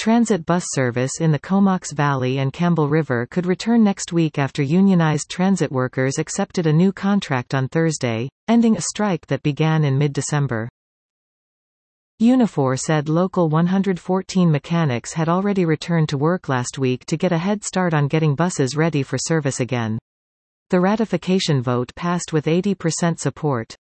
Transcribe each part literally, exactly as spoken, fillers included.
Transit bus service in the Comox Valley and Campbell River could return next week after unionized transit workers accepted a new contract on Thursday, ending a strike that began in mid-December. Unifor said local one hundred fourteen mechanics had already returned to work last week to get a head start on getting buses ready for service again. The ratification vote passed with eighty percent support.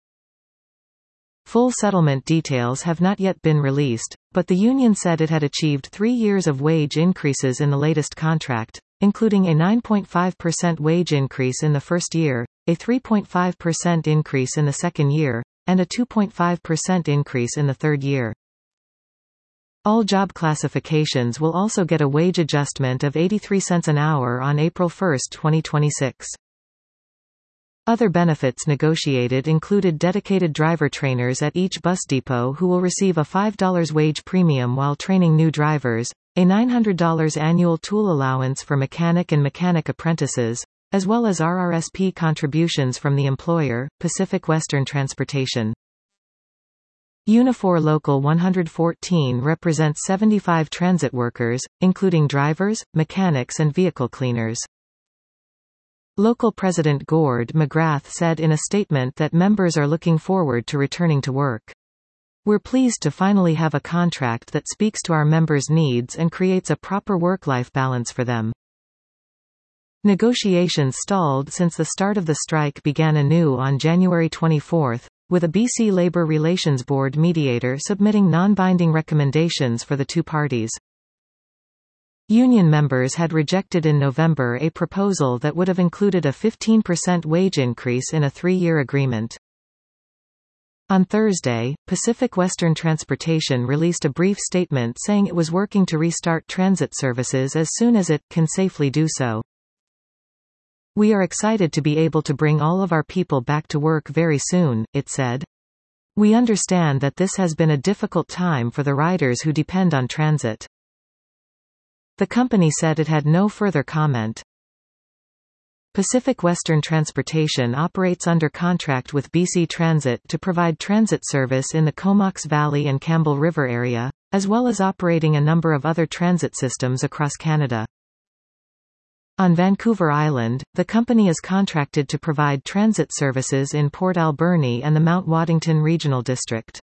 Full settlement details have not yet been released, but the union said it had achieved three years of wage increases in the latest contract, including a nine point five percent wage increase in the first year, a three point five percent increase in the second year, and a two point five percent increase in the third year. All job classifications will also get a wage adjustment of eighty-three cents an hour on April first, twenty twenty-six. Other benefits negotiated included dedicated driver trainers at each bus depot who will receive a five dollar wage premium while training new drivers, a nine hundred dollar annual tool allowance for mechanic and mechanic apprentices, as well as R R S P contributions from the employer, Pacific Western Transportation. Unifor Local one hundred fourteen represents seventy-five transit workers, including drivers, mechanics and vehicle cleaners. Local President Gord McGrath said in a statement that members are looking forward to returning to work. We're pleased to finally have a contract that speaks to our members' needs and creates a proper work-life balance for them. Negotiations stalled since the start of the strike began anew on January twenty-fourth, with a B C Labour Relations Board mediator submitting non-binding recommendations for the two parties. Union members had rejected in November a proposal that would have included a fifteen percent wage increase in a three-year agreement. On Thursday, Pacific Western Transportation released a brief statement saying it was working to restart transit services as soon as it can safely do so. We are excited to be able to bring all of our people back to work very soon, it said. We understand that this has been a difficult time for the riders who depend on transit. The company said it had no further comment. Pacific Western Transportation operates under contract with B C Transit to provide transit service in the Comox Valley and Campbell River area, as well as operating a number of other transit systems across Canada. On Vancouver Island, the company is contracted to provide transit services in Port Alberni and the Mount Waddington Regional District.